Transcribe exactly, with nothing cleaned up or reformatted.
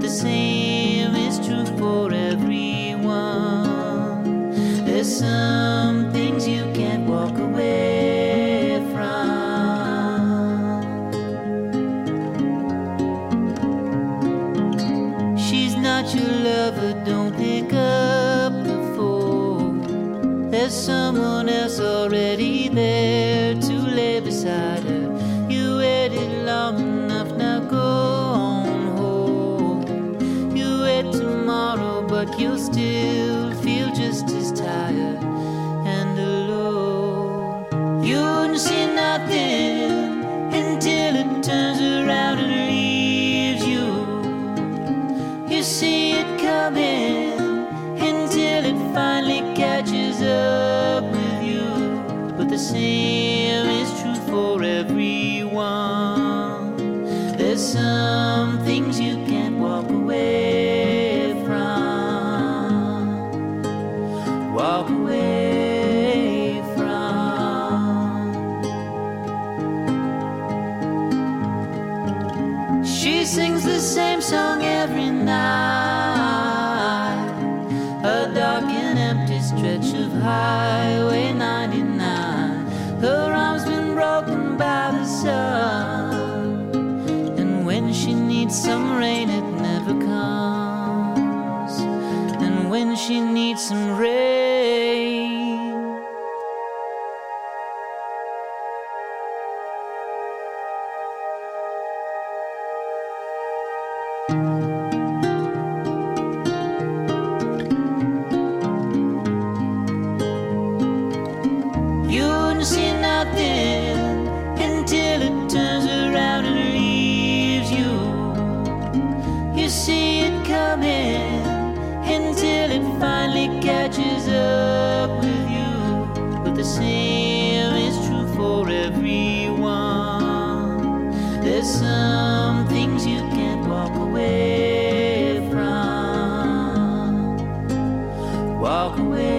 the same is true for everyone. There's some things you can't walk away from. She's not your lover, don't pick up the phone. There's someone else already there to lay beside her. You waited long enough, now go on home. You wait tomorrow, but you'll still feel just as tired and alone. You wouldn't see nothing until it turns around and leaves you. You see it coming until it finally catches up with you. But the same is true for everyone. There's some things you can't walk away from. Walk away from. She sings the same song every night, a dark and empty stretch of Highway ninety-nine. Her arm's been broken by the sun, and when she needs some rain it never comes. And when she needs some rain, you wouldn't see nothing until it turns around and leaves you. You see it coming until it finally catches up with you. But the same is true for everyone. There's some things you can't walk away from. Walk away.